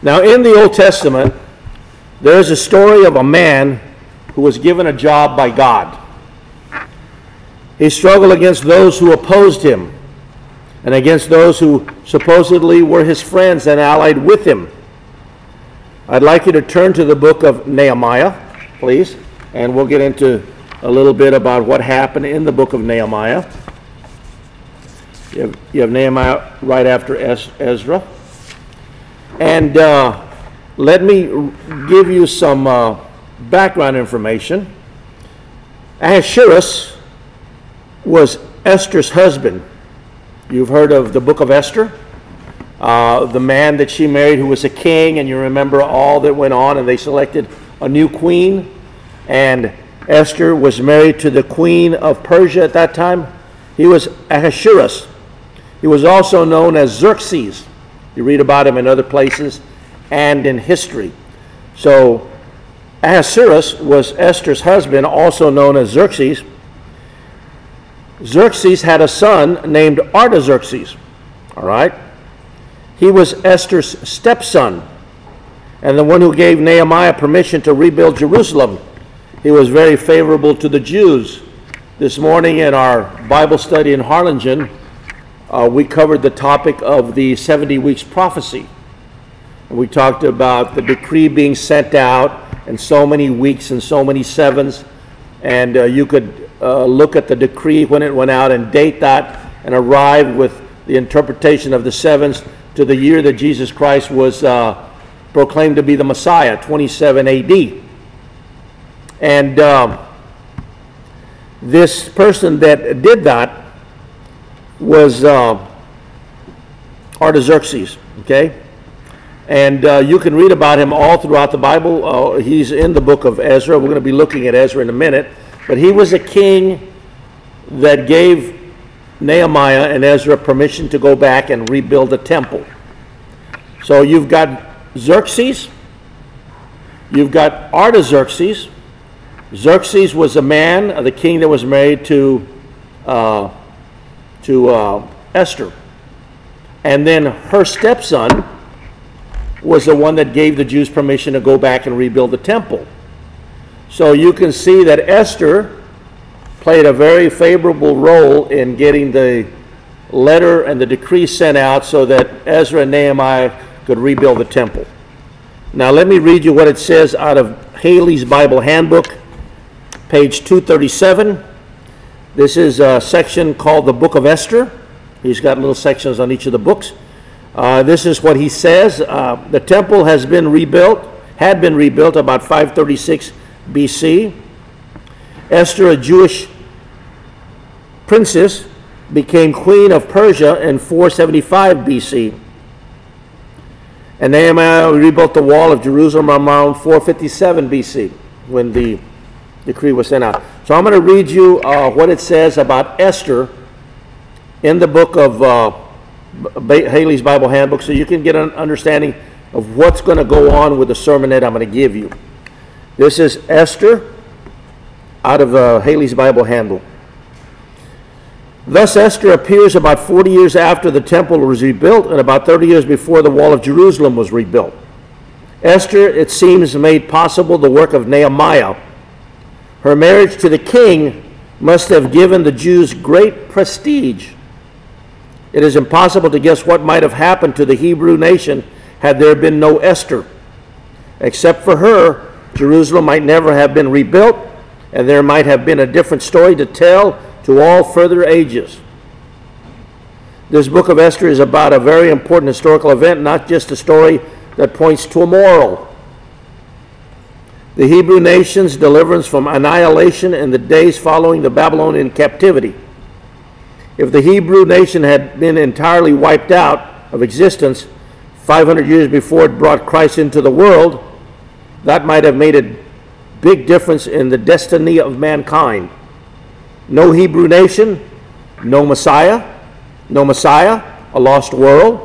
Now, in the Old Testament, there is a story of a man who was given a job by God. He struggled against those who opposed him and against those who supposedly were his friends and allied with him. I'd like you to turn to the book of Nehemiah, please, and we'll get into a little bit about what happened in the book of Nehemiah. You have Nehemiah right after Ezra. And let me give you some background information. Ahasuerus was Esther's husband. You've heard of the book of Esther, the man that she married who was a king, and you remember all that went on, and they selected a new queen, and Esther was married to the queen of Persia at that time. He was Ahasuerus. He was also known as Xerxes. You read about him in other places and in history. So Ahasuerus was Esther's husband, also known as Xerxes. Xerxes had a son named Artaxerxes. All right? He was Esther's stepson and the one who gave Nehemiah permission to rebuild Jerusalem. He was very favorable to the Jews. This morning in our Bible study in Harlingen, we covered the topic of the 70 weeks prophecy. We talked about the decree being sent out and so many weeks and so many sevens, and you could look at the decree when it went out and date that and arrive with the interpretation of the sevens to the year that Jesus Christ was proclaimed to be the Messiah, 27 AD. And this person that did that was Artaxerxes, okay? And you can read about him all throughout the Bible. He's in the book of Ezra. We're going to be looking at Ezra in a minute. But he was a king that gave Nehemiah and Ezra permission to go back and rebuild the temple. So you've got Xerxes. You've got Artaxerxes. Xerxes was a man, the king that was married to Esther. And then her stepson was the one that gave the Jews permission to go back and rebuild the temple. So you can see that Esther played a very favorable role in getting the letter and the decree sent out so that Ezra and Nehemiah could rebuild the temple. Now let me read you what it says out of Haley's Bible Handbook, page 237. This is a section called the Book of Esther. He's got little sections on each of the books. This is what he says. The temple had been rebuilt about 536 BC. Esther, a Jewish princess, became queen of Persia in 475 BC. And Nehemiah rebuilt the wall of Jerusalem around 457 BC when the decree was sent out. So I'm going to read you what it says about Esther in the book of Haley's Bible Handbook, so you can get an understanding of what's going to go on with the sermon that I'm going to give you. This is Esther out of Haley's Bible Handbook. Thus Esther appears about 40 years after the temple was rebuilt and about 30 years before the wall of Jerusalem was rebuilt. Esther, it seems, made possible the work of Nehemiah. Her marriage to the king must have given the Jews great prestige. It is impossible to guess what might have happened to the Hebrew nation had there been no Esther. Except for her, Jerusalem might never have been rebuilt, and there might have been a different story to tell to all further ages. This book of Esther is about a very important historical event, not just a story that points to a moral. The Hebrew nation's deliverance from annihilation in the days following the Babylonian captivity. If the Hebrew nation had been entirely wiped out of existence 500 years before it brought Christ into the world, that might have made a big difference in the destiny of mankind. No Hebrew nation, no Messiah, a lost world.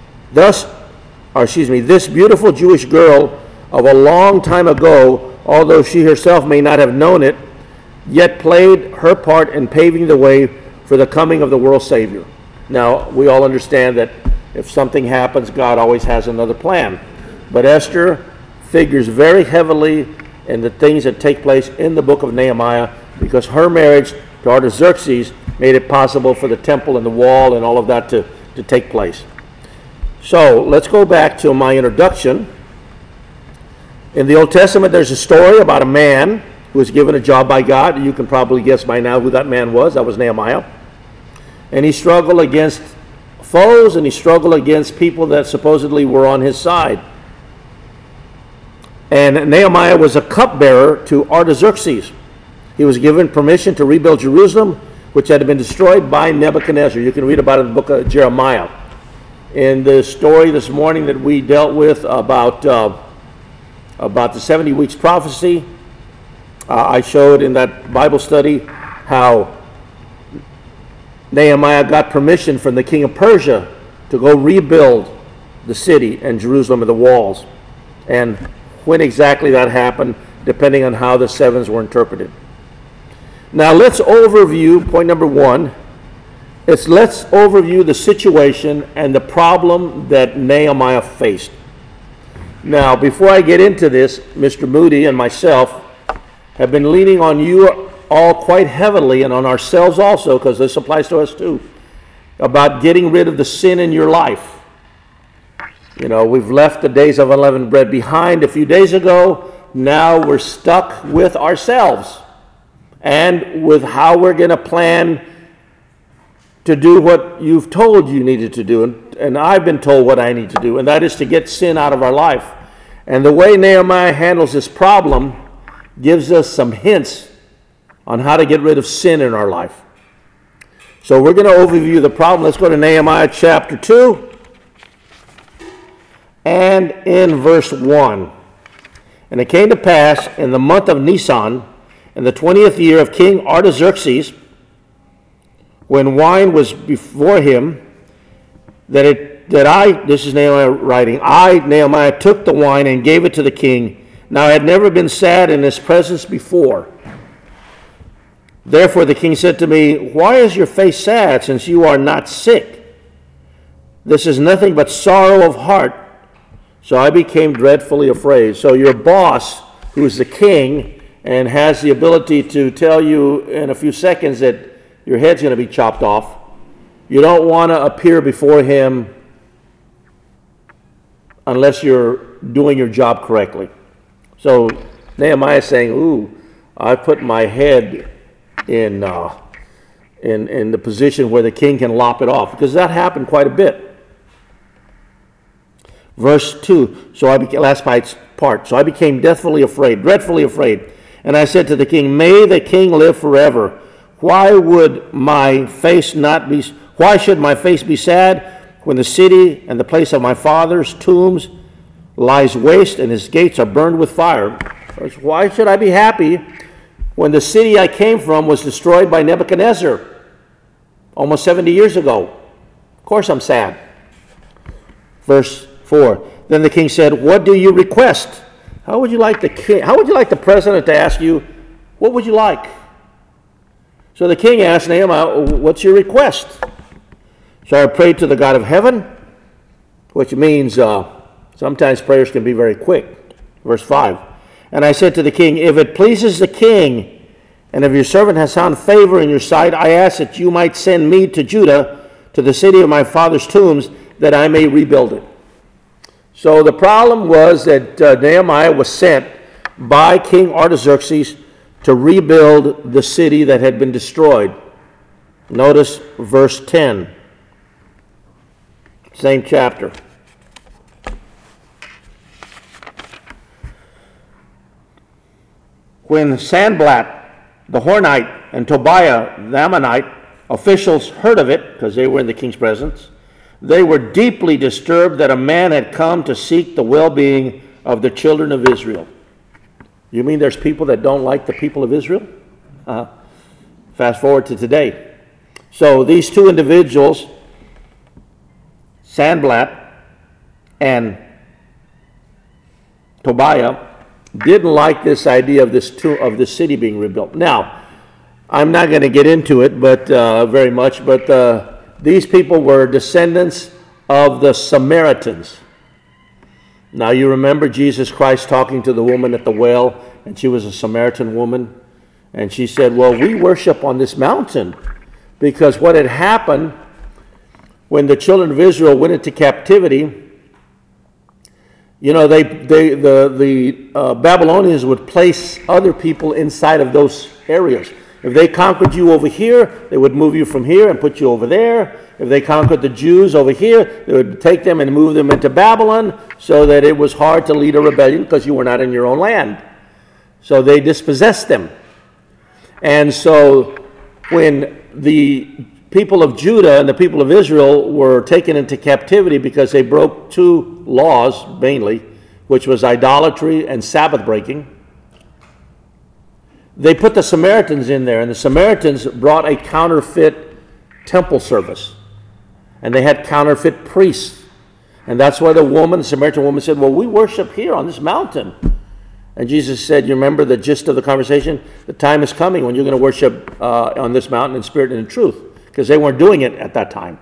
This beautiful Jewish girl of a long time ago, although she herself may not have known it, yet played her part in paving the way for the coming of the world Savior. Now, we all understand that if something happens, God always has another plan. But Esther figures very heavily in the things that take place in the book of Nehemiah, because her marriage to Artaxerxes made it possible for the temple and the wall and all of that to take place. So let's go back to my introduction. In the Old Testament, there's a story about a man who was given a job by God. You can probably guess by now who that man was. That was Nehemiah. And he struggled against foes, and he struggled against people that supposedly were on his side. And Nehemiah was a cupbearer to Artaxerxes. He was given permission to rebuild Jerusalem, which had been destroyed by Nebuchadnezzar. You can read about it in the book of Jeremiah. In the story this morning that we dealt with about the 70 weeks prophecy, I showed in that Bible study how Nehemiah got permission from the king of Persia to go rebuild the city and Jerusalem and the walls. And when exactly that happened, depending on how the sevens were interpreted. Now let's overview, point number one, let's overview the situation and the problem that Nehemiah faced. Now, before I get into this, Mr. Moody and myself have been leaning on you all quite heavily, and on ourselves also, because this applies to us too, about getting rid of the sin in your life. You know, we've left the days of unleavened bread behind a few days ago. Now we're stuck with ourselves and with how we're going to plan to do what you've told you needed to do. And I've been told what I need to do, and that is to get sin out of our life. And the way Nehemiah handles this problem gives us some hints on how to get rid of sin in our life. So we're going to overview the problem. Let's go to Nehemiah chapter 2. And in verse 1, and it came to pass in the month of Nisan, in the 20th year of King Artaxerxes, when wine was before him, this is Nehemiah writing, Nehemiah, took the wine and gave it to the king. Now I had never been sad in his presence before. Therefore the king said to me, why is your face sad, since you are not sick? This is nothing but sorrow of heart. So I became dreadfully afraid. So your boss, who is the king and has the ability to tell you in a few seconds that your head's going to be chopped off, you don't want to appear before him unless you're doing your job correctly. So Nehemiah is saying, ooh, I put my head in the position where the king can lop it off, because that happened quite a bit. Verse 2, last part. So I became dreadfully afraid. And I said to the king, may the king live forever. Why should my face be sad when the city and the place of my father's tombs lies waste and his gates are burned with fire? Why should I be happy when the city I came from was destroyed by Nebuchadnezzar almost 70 years ago? Of course I'm sad. Verse 4. Then the king said, what do you request? How would you like the president to ask you, what would you like? So the king asked Nehemiah, what's your request? So I prayed to the God of heaven, which means sometimes prayers can be very quick. Verse 5. And I said to the king, if it pleases the king, and if your servant has found favor in your sight, I ask that you might send me to Judah, to the city of my father's tombs, that I may rebuild it. So the problem was that Nehemiah was sent by King Artaxerxes to rebuild the city that had been destroyed. Notice verse 10, same chapter. When Sanballat the Hornite and Tobiah the Ammonite officials heard of it, because they were in the king's presence, they were deeply disturbed that a man had come to seek the well-being of the children of Israel. You mean there's people that don't like the people of Israel? Fast forward to today. So these two individuals, Sanballat and Tobiah, didn't like this idea of this city being rebuilt. Now, I'm not going to get into it, but very much. But these people were descendants of the Samaritans. Now you remember Jesus Christ talking to the woman at the well, and she was a Samaritan woman, and she said, well, we worship on this mountain, because what had happened when the children of Israel went into captivity, you know, the Babylonians would place other people inside of those areas. If they conquered you over here, they would move you from here and put you over there. If they conquered the Jews over here, they would take them and move them into Babylon, so that it was hard to lead a rebellion because you were not in your own land. So they dispossessed them. And so when the people of Judah and the people of Israel were taken into captivity because they broke two laws, mainly, which was idolatry and Sabbath breaking, they put the Samaritans in there, and the Samaritans brought a counterfeit temple service. And they had counterfeit priests. And that's why the Samaritan woman said, well, we worship here on this mountain. And Jesus said, you remember the gist of the conversation? The time is coming when you're going to worship on this mountain in spirit and in truth. Because they weren't doing it at that time.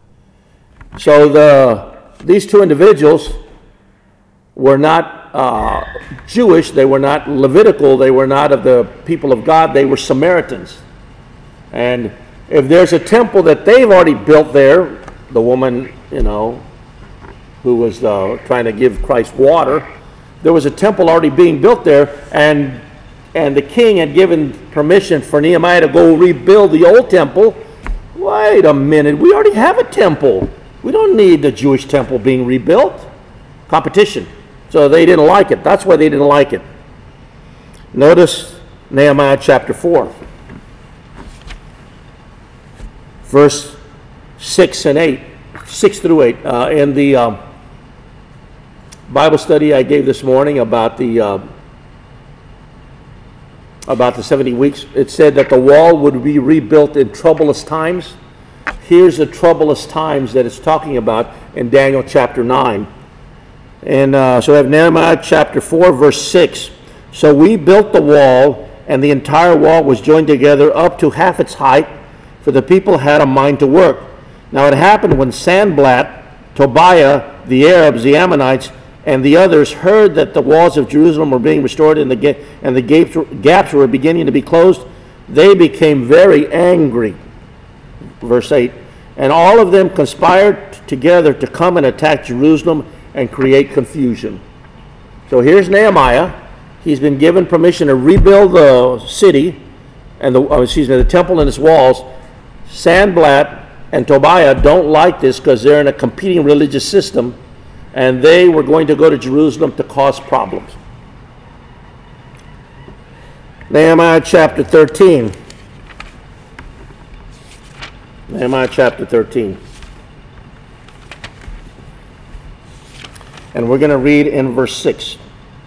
So these two individuals were not Jewish, they were not Levitical, they were not of the people of God, they were Samaritans. And if there's a temple that they've already built there, the woman, you know, who was trying to give Christ water, there was a temple already being built there, and the king had given permission for Nehemiah to go rebuild the old temple. Wait a minute, we already have a temple. We don't need the Jewish temple being rebuilt. Competition. So they didn't like it. That's why they didn't like it. Notice Nehemiah chapter 4. Verse 6 through 8. In the Bible study I gave this morning about the 70 weeks, it said that the wall would be rebuilt in troublous times. Here's the troublous times that it's talking about in Daniel chapter 9. And so we have Nehemiah chapter 4, verse 6. So we built the wall, and the entire wall was joined together up to half its height, for the people had a mind to work. Now it happened when Sanballat, Tobiah, the Arabs, the Ammonites, and the others heard that the walls of Jerusalem were being restored and the gaps were beginning to be closed, they became very angry. Verse 8. And all of them conspired together to come and attack Jerusalem and create confusion. So here's Nehemiah. He's been given permission to rebuild the city and the temple and its walls. Sanballat and Tobiah don't like this because they're in a competing religious system, and they were going to go to Jerusalem to cause problems. Nehemiah chapter 13. Nehemiah chapter 13. And we're going to read in verse 6.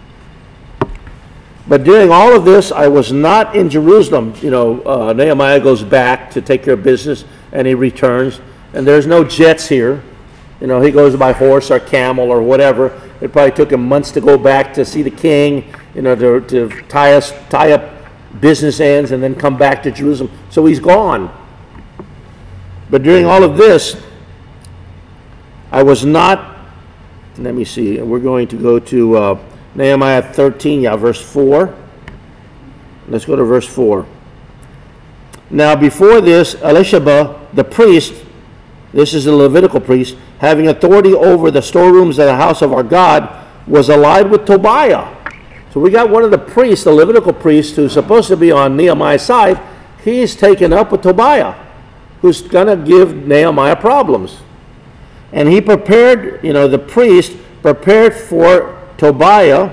But during all of this, I was not in Jerusalem. Nehemiah goes back to take care of business, and he returns. And there's no jets here. He goes by horse or camel or whatever. It probably took him months to go back to see the king, to tie up business ends and then come back to Jerusalem. So he's gone. But during all of this, I was not. Let me see. We're going to go to Nehemiah 13, verse 4. Let's go to verse 4. Now before this, Elisheba, the priest, this is the Levitical priest, having authority over the storerooms of the house of our God, was allied with Tobiah. So we got one of the priests, the Levitical priest, who's supposed to be on Nehemiah's side. He's taken up with Tobiah, who's going to give Nehemiah problems. And he prepared, the priest prepared for Tobiah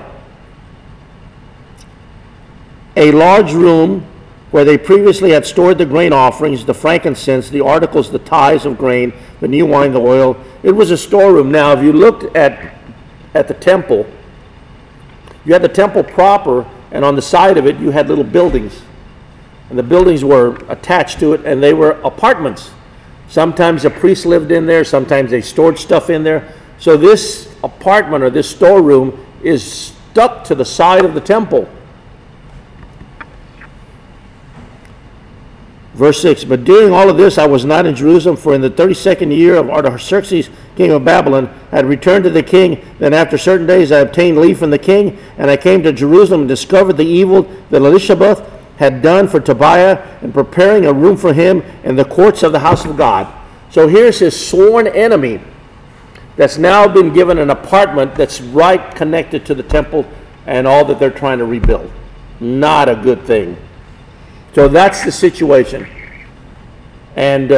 a large room where they previously had stored the grain offerings, the frankincense, the articles, the tithes of grain, the new wine, the oil. It was a storeroom. Now, if you looked at the temple, you had the temple proper, and on the side of it, you had little buildings. And the buildings were attached to it, and they were apartments. Sometimes a priest lived in there, sometimes they stored stuff in there. So this apartment or this storeroom is stuck to the side of the temple. Verse 6, but during all of this I was not in Jerusalem, for in the 32nd year of Artaxerxes, king of Babylon, had returned to the king. Then after certain days I obtained leave from the king, and I came to Jerusalem and discovered the evil that Elishabeth had done for Tobiah in preparing a room for him in the courts of the house of God. So here's his sworn enemy that's now been given an apartment that's right connected to the temple and all that they're trying to rebuild. Not a good thing. So that's the situation. And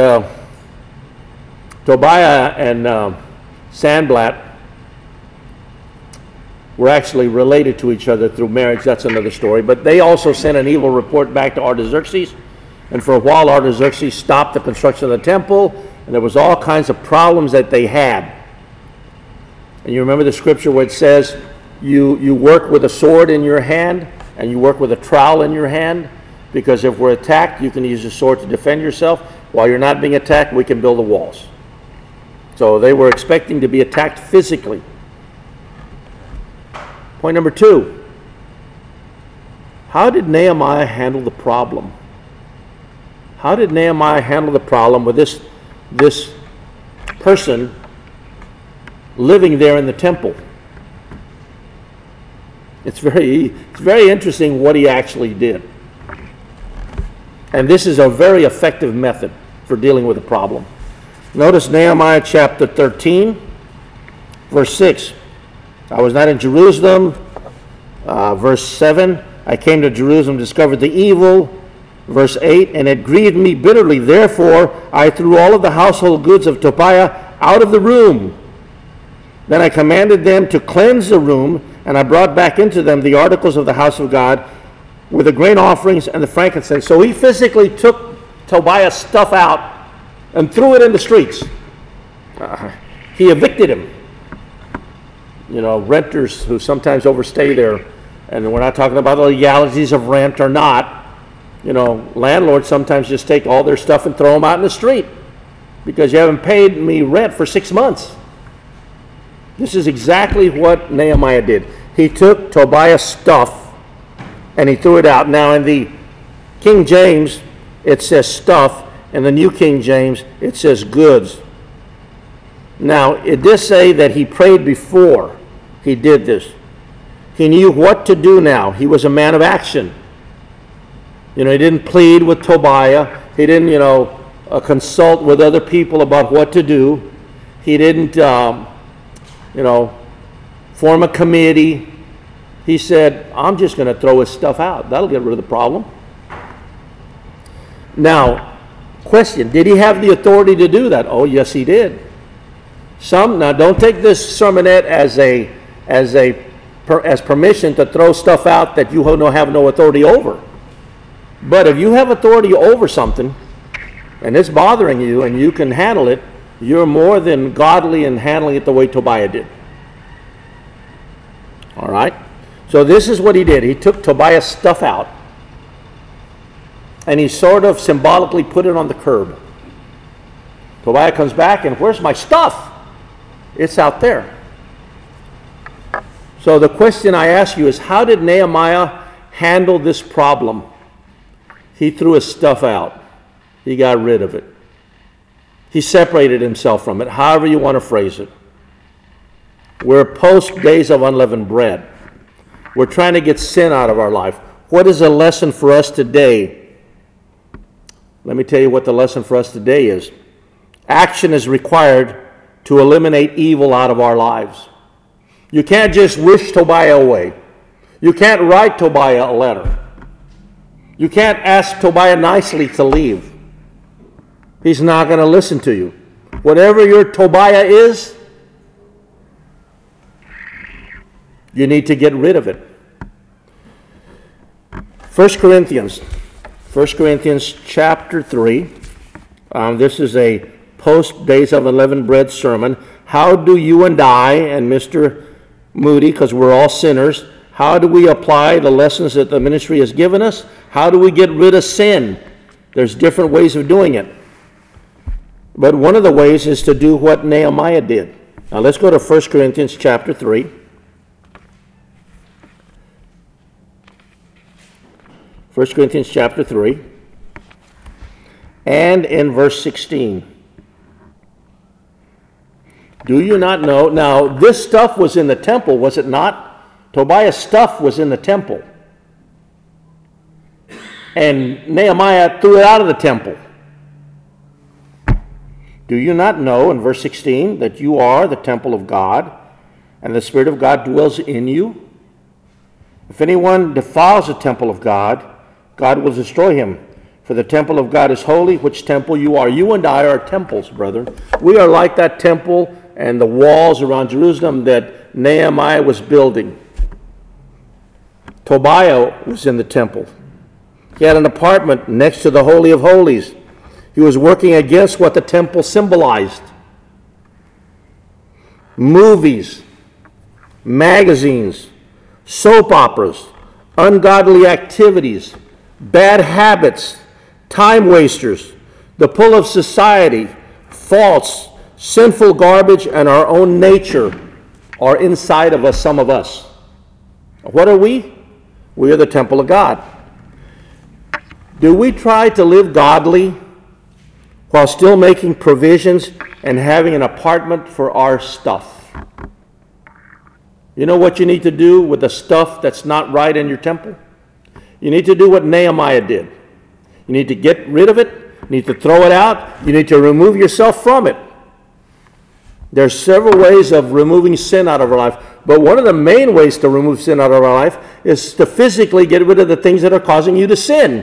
Tobiah and Sanballat were actually related to each other through marriage. That's another story. But they also sent an evil report back to Artaxerxes. And for a while, Artaxerxes stopped the construction of the temple. And there was all kinds of problems that they had. And you remember the scripture where it says, you work with a sword in your hand and you work with a trowel in your hand, because if we're attacked, you can use a sword to defend yourself. While you're not being attacked, we can build the walls. So they were expecting to be attacked physically. Point number 2. How did Nehemiah handle the problem? How did Nehemiah handle the problem with this person living there in the temple? It's very interesting what he actually did. And this is a very effective method for dealing with a problem. Notice Nehemiah chapter 13, verse 6. I was not in Jerusalem. Verse 7, I came to Jerusalem, discovered the evil. Verse 8, and it grieved me bitterly. Therefore, I threw all of the household goods of Tobiah out of the room. Then I commanded them to cleanse the room, and I brought back into them the articles of the house of God with the grain offerings and the frankincense. So he physically took Tobiah's stuff out and threw it in the streets. He evicted him. You know, renters who sometimes overstay there, and we're not talking about the legalities of rent or not. You know, landlords sometimes just take all their stuff and throw them out in the street because you haven't paid me rent for 6 months. This is exactly what Nehemiah did. He took Tobiah's stuff and he threw it out. Now in the King James, it says stuff. In the New King James, it says goods. Now, it does say that he prayed before he did this. He knew what to do now. He was a man of action. You know, he didn't plead with Tobiah. He didn't, consult with other people about what to do. He didn't, form a committee. He said, I'm just going to throw his stuff out. That'll get rid of the problem. Now, question, did he have the authority to do that? Oh, yes, he did. Now don't take this sermonette as permission to throw stuff out that you have no authority over. But if you have authority over something and it's bothering you and you can handle it, you're more than godly in handling it the way Tobiah did. All right? So this is what he did. He took Tobiah's stuff out and he sort of symbolically put it on the curb. Tobiah comes back and, where's my stuff? It's out there. So the question I ask you is, how did Nehemiah handle this problem? He threw his stuff out. He got rid of it. He separated himself from it, however you want to phrase it. We're post days of unleavened bread. We're trying to get sin out of our life. What is a lesson for us today? Let me tell you what the lesson for us today is. Action is required to eliminate evil out of our lives. You can't just wish Tobiah away. You can't write Tobiah a letter. You can't ask Tobiah nicely to leave. He's not going to listen to you. Whatever your Tobiah is, you need to get rid of it. 1 Corinthians chapter 3. This is a post Days of Unleavened Bread sermon. How do you and I and Mr. Moody, because we're all sinners, how do we apply the lessons that the ministry has given us? How do we get rid of sin? There's different ways of doing it. But one of the ways is to do what Nehemiah did. Now let's go to 1 Corinthians chapter 3. 1 Corinthians chapter 3. And in verse 16. Do you not know? Now, this stuff was in the temple, was it not? Tobiah's stuff was in the temple. And Nehemiah threw it out of the temple. Do you not know, in verse 16, that you are the temple of God, and the Spirit of God dwells in you? If anyone defiles the temple of God, God will destroy him. For the temple of God is holy, which temple you are. You and I are temples, brethren. We are like that temple and the walls around Jerusalem that Nehemiah was building. Tobiah was in the temple. He had an apartment next to the Holy of Holies. He was working against what the temple symbolized. Movies, magazines, soap operas, ungodly activities, bad habits, time wasters, the pull of society, faults, sinful garbage, and our own nature are inside of us, some of us. What are we? We are the temple of God. Do we try to live godly while still making provisions and having an apartment for our stuff? You know what you need to do with the stuff that's not right in your temple? You need to do what Nehemiah did. You need to get rid of it. You need to throw it out. You need to remove yourself from it. There's several ways of removing sin out of our life, but one of the main ways to remove sin out of our life is to physically get rid of the things that are causing you to sin.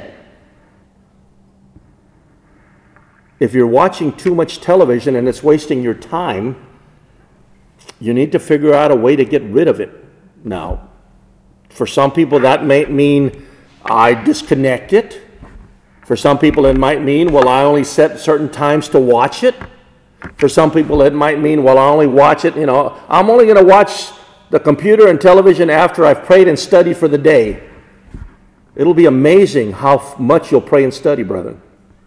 If you're watching too much television and it's wasting your time, you need to figure out a way to get rid of it. Now, for some people that may mean I disconnect it. For some people it might mean, well, I only set certain times to watch it. For some people it might mean, well, I only watch it, I'm only going to watch the computer and television after I've prayed and studied for the day. It'll be amazing how much you'll pray and study, brethren.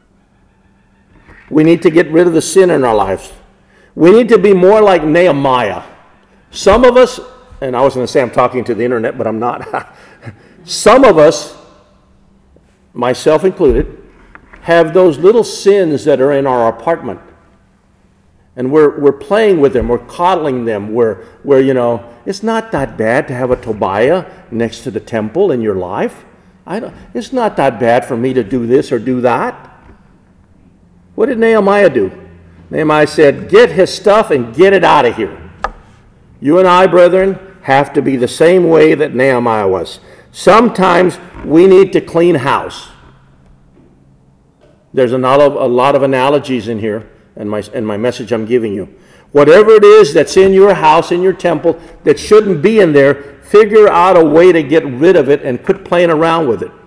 We need to get rid of the sin in our lives. We need to be more like Nehemiah. Some of us, and I was going to say I'm talking to the internet, but I'm not. Some of us, myself included, have those little sins that are in our apartment. And we're playing with them, we're coddling them, we're it's not that bad to have a Tobiah next to the temple in your life. It's not that bad for me to do this or do that. What did Nehemiah do? Nehemiah said, get his stuff and get it out of here. You and I, brethren, have to be the same way that Nehemiah was. Sometimes we need to clean house. There's a lot of analogies in here in my message I'm giving you. Whatever it is that's in your house, in your temple, that shouldn't be in there, figure out a way to get rid of it and quit playing around with it.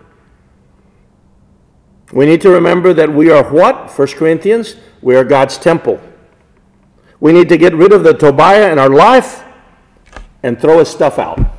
We need to remember that we are what? 1 Corinthians, we are God's temple. We need to get rid of the Tobiah in our life and throw his stuff out.